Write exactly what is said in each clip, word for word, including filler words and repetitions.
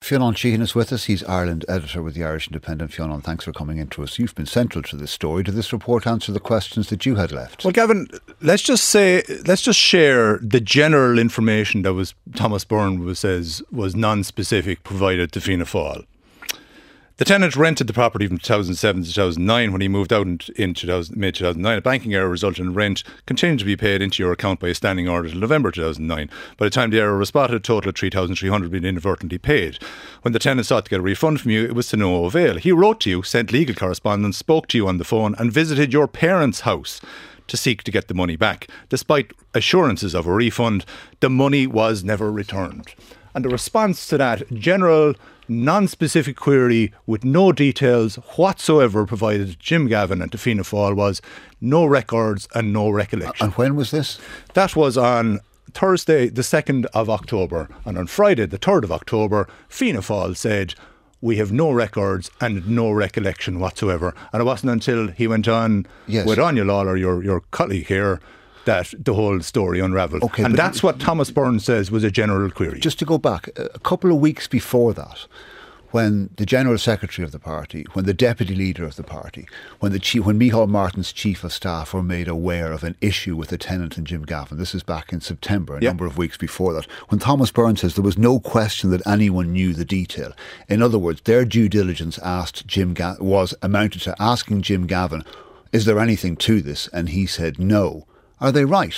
Fionn Sheehan is with us. He's Ireland editor with the Irish Independent. Fionn, thanks for coming in to us. You've been central to this story. Did this report answer the questions that you had left? Well, Gavin, let's just say, let's just share the general information that was Thomas Byrne was, says was non-specific provided to Fianna Fáil. The tenant rented the property from two thousand seven to two thousand nine. When he moved out in, in May two thousand nine, a banking error resulted in rent continuing to be paid into your account by a standing order till November two thousand nine. By the time the error was spotted, a total of three thousand three hundred had been inadvertently paid. When the tenant sought to get a refund from you, it was to no avail. He wrote to you, sent legal correspondence, spoke to you on the phone and visited your parents' house to seek to get the money back. Despite assurances of a refund, the money was never returned. And the response to that general non-specific query with no details whatsoever provided to Jim Gavin and to Fianna Fáil was no records and no recollection. And when was this? That was on Thursday the second of October, and on Friday the third of October Fianna Fáil said we have no records and no recollection whatsoever. And it wasn't until he went on yes. with Anya Lawler, your, your colleague here, that the whole story unravelled. Okay, and that's what Thomas Byrne says was a general query. Just to go back, a couple of weeks before that, when the General Secretary of the party, when the Deputy Leader of the party, when the chief, when Micheál Martin's Chief of Staff were made aware of an issue with the tenant and Jim Gavin, this is back in September, a yep. number of weeks before that, when Thomas Byrne says there was no question that anyone knew the detail. In other words, their due diligence asked Jim Ga- was amounted to asking Jim Gavin, is there anything to this? And he said no. Are they right?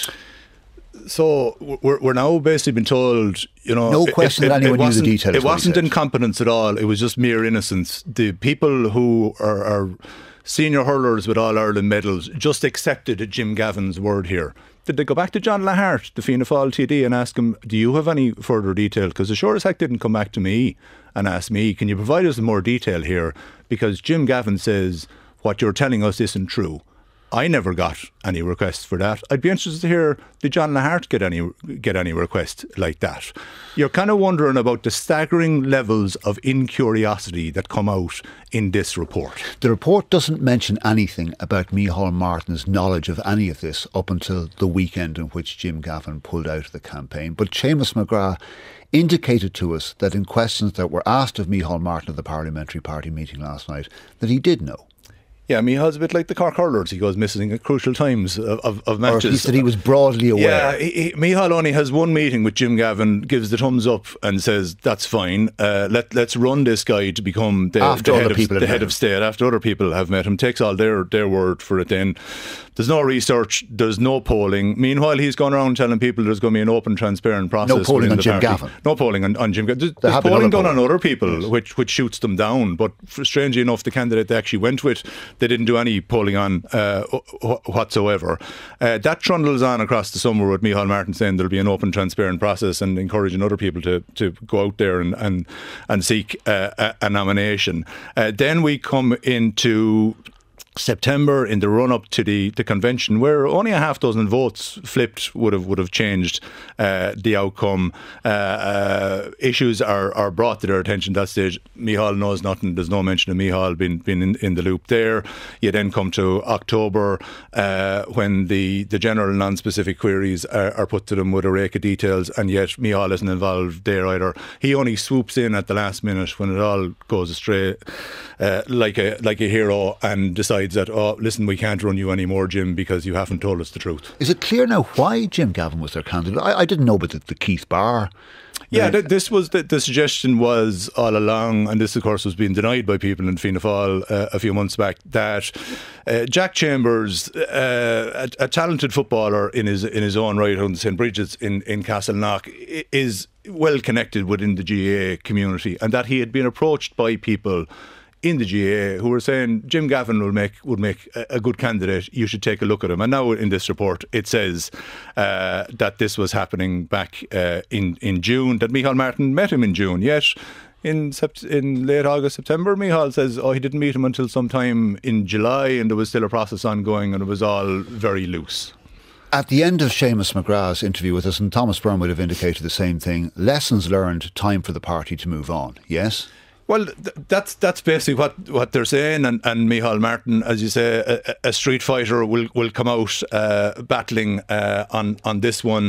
So we're we're now basically been told, you know, no question it, it, that anyone knew the details. It wasn't incompetence at all. It was just mere innocence. The people who are, are senior hurlers with All Ireland medals just accepted Jim Gavin's word here. Did they go back to John Lahart, the Fianna Fáil T D, and ask him, do you have any further detail? Because the sure as heck didn't come back to me and ask me, can you provide us more detail here? Because Jim Gavin says what you're telling us isn't true. I never got any requests for that. I'd be interested to hear, did John Lahart get any get any request like that? You're kind of wondering about the staggering levels of incuriosity that come out in this report. The report doesn't mention anything about Micheál Martin's knowledge of any of this up until the weekend in which Jim Gavin pulled out of the campaign. But Seamus McGrath indicated to us that in questions that were asked of Micheál Martin at the Parliamentary Party meeting last night, that he did know. Yeah, Micheál's a bit like the Cork hurlers. He goes missing at crucial times of, of, of matches. Or at least that he was broadly aware. Yeah, he, he, Micheál only has one meeting with Jim Gavin, gives the thumbs up and says, that's fine. Uh, let, let's run this guy to become the, after the, other head, people of, the head of state. After other people have met him. Takes all their, their word for it then. There's no research. There's no polling. Meanwhile, he's gone around telling people there's going to be an open, transparent process. No polling on Jim party. Gavin. No polling on, on Jim Gavin. There's, there's polling done on other people, yes. which, which shoots them down. But strangely enough, the candidate they actually went with, they didn't do any polling on uh, whatsoever. Uh, that trundles on across the summer with Micheál Martin saying there'll be an open, transparent process and encouraging other people to, to go out there and, and, and seek uh, a, a nomination. Uh, then we come into September, in the run-up to the, the convention, where only a half dozen votes flipped would have would have changed uh, the outcome. Uh, uh, issues are, are brought to their attention at that stage. Micheál knows nothing. There's no mention of Micheál being, being in, in the loop there. You then come to October, uh, when the, the general non-specific queries are, are put to them with a rake of details, and yet Micheál isn't involved there either. He only swoops in at the last minute when it all goes astray, uh, like a like a hero, and decides that, oh, listen, we can't run you anymore, Jim, because you haven't told us the truth. Is it clear now why Jim Gavin was their candidate? I, I didn't know about the, the Keith Barr. Yeah, th- this was the, the suggestion was all along, and this of course was being denied by people in Fianna Fáil uh, a few months back, that uh, Jack Chambers, uh, a, a talented footballer in his in his own right on Saint Bridget's in, in Castleknock, is well connected within the G A A community, and that he had been approached by people in the G A A who were saying Jim Gavin will make would make a, a good candidate, you should take a look at him. And now in this report it says uh, that this was happening back uh, in, in June, that Micheál Martin met him in June, yet in sept- in late August, September, Micheál says oh he didn't meet him until sometime in July, and there was still a process ongoing and it was all very loose. At the end of Seamus McGrath's interview with us, and Thomas Byrne would have indicated the same thing, lessons learned, time for the party to move on, yes? Well, th- that's that's basically what, what they're saying, and, and Micheál Martin, as you say, a, a street fighter will, will come out uh, battling uh, on on this one,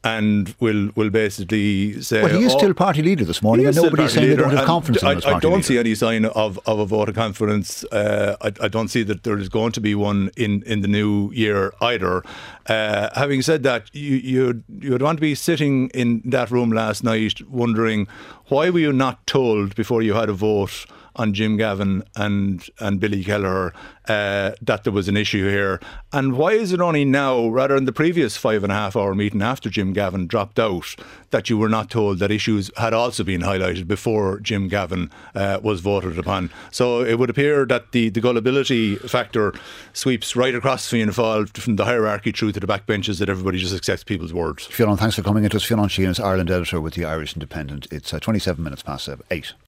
and will will basically say... Well, he is oh, still party leader this morning, and nobody's saying they don't have confidence in him as party I don't leader. see any sign of, of a vote of confidence. Uh, I, I don't see that there is going to be one in, in the new year either. Uh, having said that, you, you'd, you'd want to be sitting in that room last night wondering, why were you not told before you had a vote on Jim Gavin and and Billy Kelleher uh, that there was an issue here? And why is it only now, rather than the previous five and a half hour meeting after Jim Gavin dropped out, that you were not told that issues had also been highlighted before Jim Gavin uh, was voted upon? So it would appear that the, the gullibility factor sweeps right across Fianna Fáil, from the hierarchy through to the backbenches, that everybody just accepts people's words. Fionn, thanks for coming into us. Fionn Sheehan is Ireland editor with the Irish Independent. It's uh, twenty-seven minutes past eight.